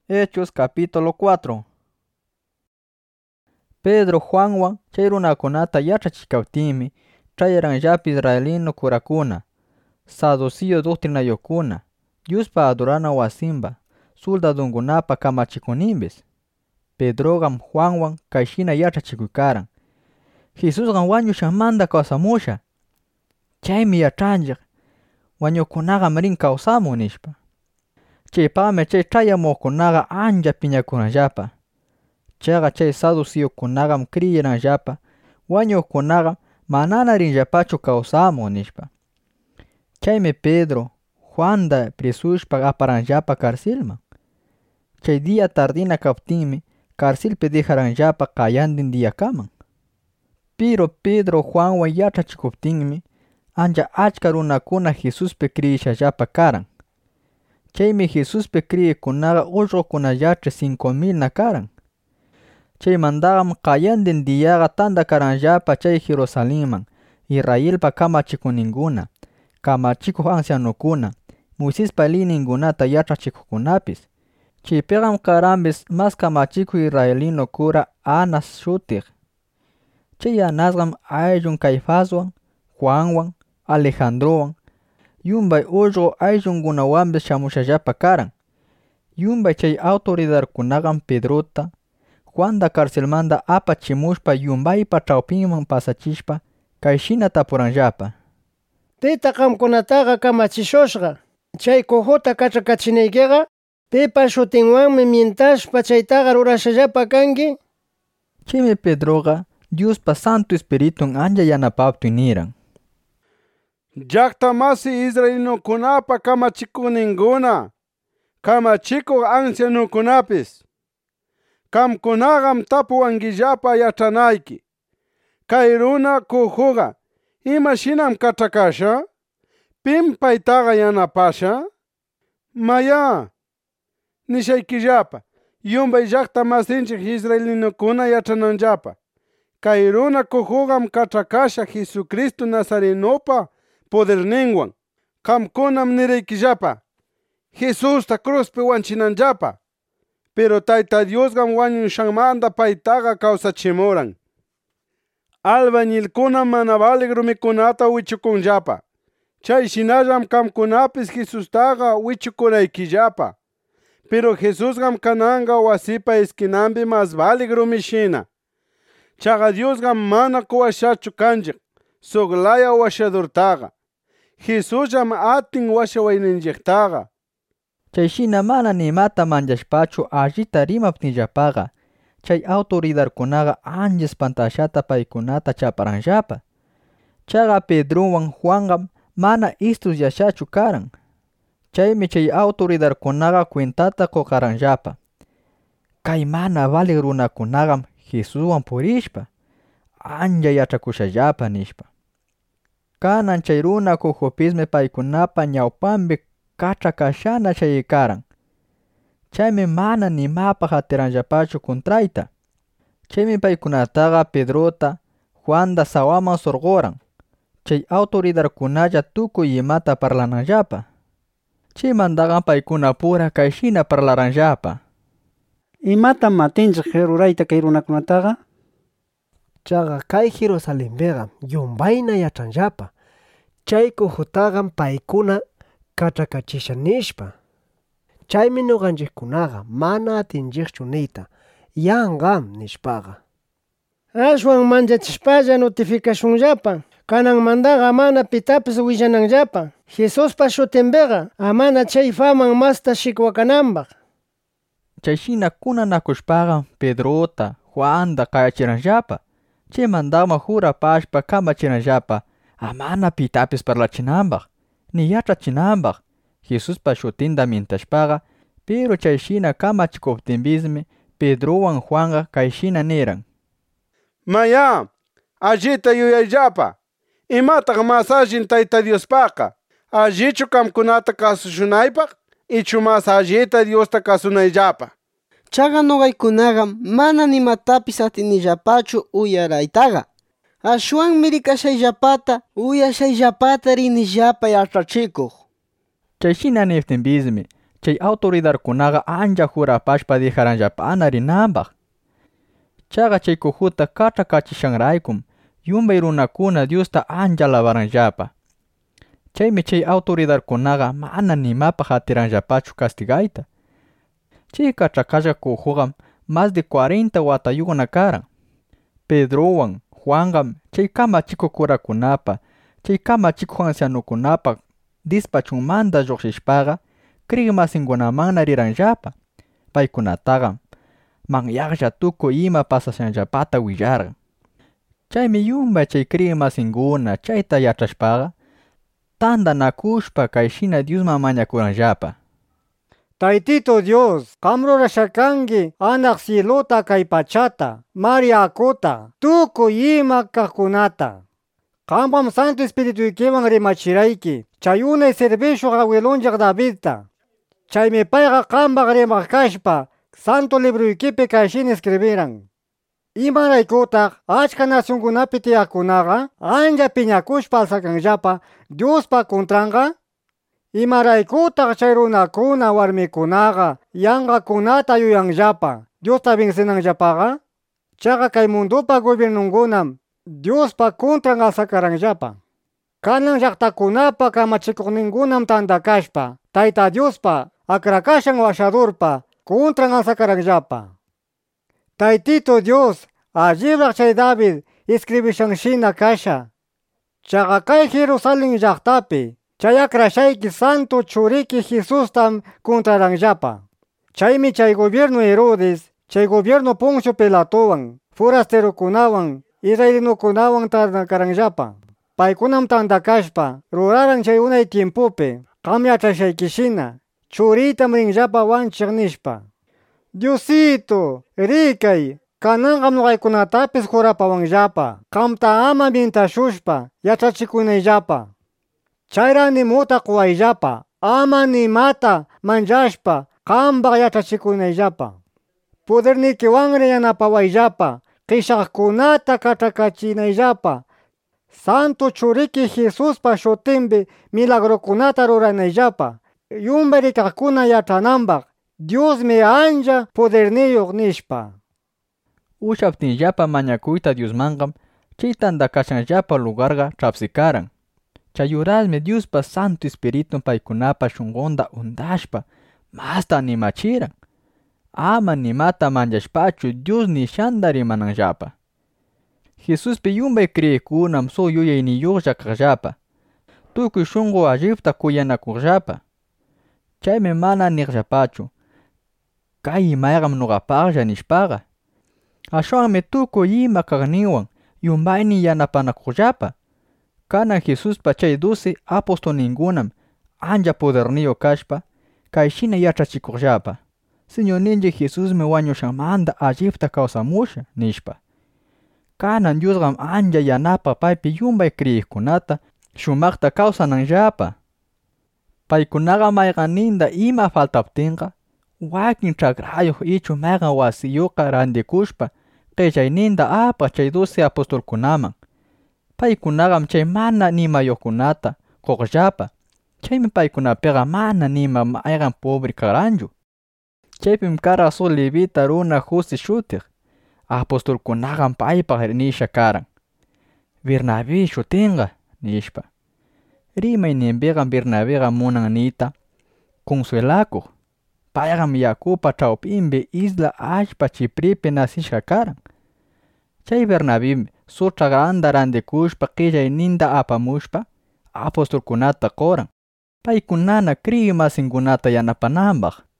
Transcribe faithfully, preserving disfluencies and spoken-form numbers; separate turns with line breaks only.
Hechos capítulo cuatro. Pedro Juanwan chay runakunata yachachikaptinmi chayranllapi israelino kurakuna, saduceo doctrinayukuna, Diospa adorana wasimba, soldadunkunapa kamachikunimbis. Pedrogam Juanwan kayshina yachachikuykaran: Jesusqam wañushanmanta kawsamusha. Chaymi yachanchik wañuqkunaqam rin kawsamun nishpa. Chaypaqmi chay ch'ayamuqkunaqa ancha piñakunanllapa. Chaqa chay saduceokunaqam kriyiranllapa wañuqkunaqa manana rinllapachu kawsamun nishpa. Chaymi Pedro, Juanda prisushpa aparanllapa carcelman. Chay dia tardina kaptinmi carcelpi dejaranllapa qayantin diyakaman. Pero Pedro Juanwan yachachikuptinmi ancha achka runakuna Jesuspi kriyishallapa karan. Chaymi Jesuspi kriyiqkunaqa ullqukunallach'i cinco milna karan. Chaymantaqam qayantin diyaqa tantakaranllapa chay Jerusalenman Israelpa kamachikuninkuna, kamachikuq ancianukuna, Moisespa leyninkunata yachachikuqkunapis. Chaypiqam karanpis mas kamachikuq israelino cura Anas shutiq. Chay Anasqam ayllun Caifaswan, Juanwan, Alejandrowan, yumbay ullqu ayllunkunawanpis shamushallapa karan. Yumbay chay autoridadkunaqam Pedrota, Juanda carcelmanta apachimushpa yumbaypa chawpinman pasachishpa kayshina tapuranllapa:
Pita qamkunataqa kamachishushqa, chay kujuta kach'akachinaykiqa pipa shutinwanmi mientashpa chaytaqa rurashallapa kanki?
Chaymi Pedroqa Diospa Santo Espiritun ancha yanapaptin niran:
Llaqta masi israelinukunapa kamachikuninkuna, kamachikuq ancianukunapis, qamkunaqam tapuwankillapa yach'anayki: Kay runa kujuqa ¿imashinam kach'akasha? ¿Pim paytaqa yanapasha? Maya, nishaykillapa yumbay llaqta masinchik israelinukuna yach'ananllapa: Kay runa kujuqam kach'akasha Jesucristo Nazarenopa poderninwan. Qamkunam niraykillapa Jesusta cruzpi wanchinanllapa, pero Tayta Diosqam wañushanmanta paytaqa kawsachimuran. Albañilkuna mana baliq rumikunata wichukunllapa. Chayshinallam qamkunapis Jesustaqa wichukuraykillapa, pero Jesusqam kananqa wasipa esquinanpi mas baliq rumishina. Chaqa Diosqam mana quwashachu kanchik suq laya washadurtaqa. Jesusllam atin washawayninchiktaqa.
Chayshina mana nimata manchashpachu allita rimaptinllapaqa chay autoridadkunaqa ancha espantashata paykunata chaparanllapa. Chaqa Pedrowan Juanqam mana estudiashachu karan. Chaymi chay autoridadkunaqa cuentata qukaranllapa: Kay mana baliq runakunaqam Jesuswan purishpa ancha yach'akushallapa nishpa. Kanan chay runa kujupismi paykunapa ñawpanpi kach'akashana chayikaran. Chaymi mana nimapaq atiranllapachu kuntrayta. Chaymi paykunataqa Pedrota, Juanda sawaman surquran, chay autoridadkunalla tukuy imata parlananllapa. Chaymantaqam paykuna pura kayshina parlaranllapa:
Imata matinchik rurayta kay runakunataqa?
Chaqa kay Jerusalenpiqa yumbayna yachanllapa chay kujutaqam paykuna kach'akachisha nishpa. Chaymi nuqanchikkunaqa mana atinchikchu niyta yanqam nishpaqa.
Ashwan manchachishpalla notificashunllapa kananmantaqa mana pitapis willananllapa Jesuspa shutinpiqa amana chay faman masta shikwakananpaq.
Chayshina kunanakushpaqa Pedrota, Juanda qayachiranllapa. Chaymantaqmi jurapashpa kamachiranllapa amana pitapis parlachinanpaq ni yach'achinanpaq Jesuspa shutinta mintashpaqa. Pero chayshina kamachikuptinpismi Pedrowan Juanqa kayshina niran:
Maya, allita yuyayllapa, imataq mas allin Tayta Diospaqa, allichu qamkunata kasushunaypaq ichu mas allita Diosta kasunayllapa.
Chaqa nuqaykunaqa mana nimatapis atinillapachu uyaraytaqa. Ashwanmi rikashayllapata uyashayllapata rinillapa yach'achikuq.
Chayshina niptinpismi chay autoridadkunaqa ancha jurapashpa dejaranllapana rinanpaq. Chaqa chay kujuta kach'akachishanraykum yumbay runakuna Diosta ancha alabaranllapa. Chaymi chay autoridadkunaqa mana nimapaq atiranllapachu castigayta. Chay kach'akashqa kujuqam más de cuarenta watayuqna karan. Pedrowan, Juanqam chay kamachikuq kurakunapa, chay kamachikuq ancianukunapa dispachunmanta lluqshishpaqa kriyimasinkunamanna riranllapa. Paykunataqa manyaqlla tukuy ima pasashanllapata willarqan. Chaymi yumbay chay kriyimasinkuna chayta yachashpaqa tantanakushpa kayshina Diosman mañakuranllapa:
Taytito Dios, qam rurashakanki anaq cielota kay pachata, mar yakuta, tukuy ima kaqkunata. Qampam Santo Espirituykiwan rimachirayki chay unay servishuq awilunchik Davidta. Chaymi payqa qampaq rimaq kashpa Santo Libruykipi kayshina escribiran: Imaraykutaq achka nacionkunapi tiyaqkunaqa ancha piñakushpa alsakanllapa Diospa contranqa. Imaraykutaq chay runakuna warmikunaqa yanqakunata yuyanllapa Diosta vencenanllapaqa. Chaqa kay mundupa gobiernunkunam Diospa contran alsakaranllapa. Kanan llaqtakunapa kamachikuqninkunam tantakashpa Tayta Diospa akrakashan washadurpa contran alsakaranllapa. Taytito Dios, allibraq chay David escribishanshina kasha. Chaqa kay Jerusalén llaqtapi chay akrashayki Santo Churiki Jesustam contraranllapa. Chaymi chay gobierno Herodes, chay gobierno Poncio Pilatowan, forasterokunawan, israelinukunawan tanakaranllapa. Paykunam tantakashpa ruraran chay unay tiempopi qam yachashaykishina churitam rinllapa wanchiq nishpa. Diosito, rikay, kananqam nuqaykunatapis jurapawanllapa qamta ama mintashushpa yachachikunayllapa. Chayra nimuta quwayllapa, ama nimata manchashpa qampaq yachachikunayllapa. Podernikiwanri yanapawayllapa qishaqkunata kach'akachinayllapa. Santo Churiki Jesuspa shutimpi milagrukunata ruranayllapa. Yumbay rikaqkuna yach'ananpaq Diosmi ancha poderniyuq nishpa.
Ushaptinllapa mañakuyta Diosmanqam chay tantakashanllapa lugarqa ch'apsikaran. Chayurasmi Diospa Santo Espiritu paykunapa shunqunta undashpa masta animachiran. Ama nimata manchashpachu Dios nishanta rimananllapa. Jesuspi yumbay kriyiqkunam suq yuyayniyuqlla kaqllapa. Tukuy shunqu allipta kuyanakuqllapa. Chaymi mana niqllapachu: kay imayqam nuqapaqlla nishpaqa. Ashwanmi tukuy ima kaqninwan yumbaynin yanapanakuqllapa. Kanan Jesuspa chay doce apostolninkunam ancha poderniyuq kashpa kayshina yachachikuqllapa: Señorninchik Jesusmi wañushanmanta allipta kawsamusha nishpa. Kanan Diosqam ancha yanapaq paypi yumbay kriyiqkunata shumaqta kawsananllapa. Paykunaqa mayqanninta ima faltaptinqa wakin ch'akrayuq ichu mayqan wasiyuqqa rantikushpa qillayninta apaq chay doce apostolkunaman. Paykunaqam chay mana nimayuqkunata quqllapa. Chaymi paykunapiqa mana nima mayqan pobre karanchu. Chaypim karaq suq levita runa José shutiq. Apostolkunaqam paypaq nisha karan: Bernabé shutinqa nishpa. Rimayninpiqa Bernabéqa munan niyta Consuelakuq. Payqam yakupa ch'awpinpi isla allpa Chiprepi nasishqa karan. Chay Bernabé suq ch'akranta rantikushpa qillayninta apamushpa apostolkunata qoran, paykunana kriyimasinkunata yanapananpaq.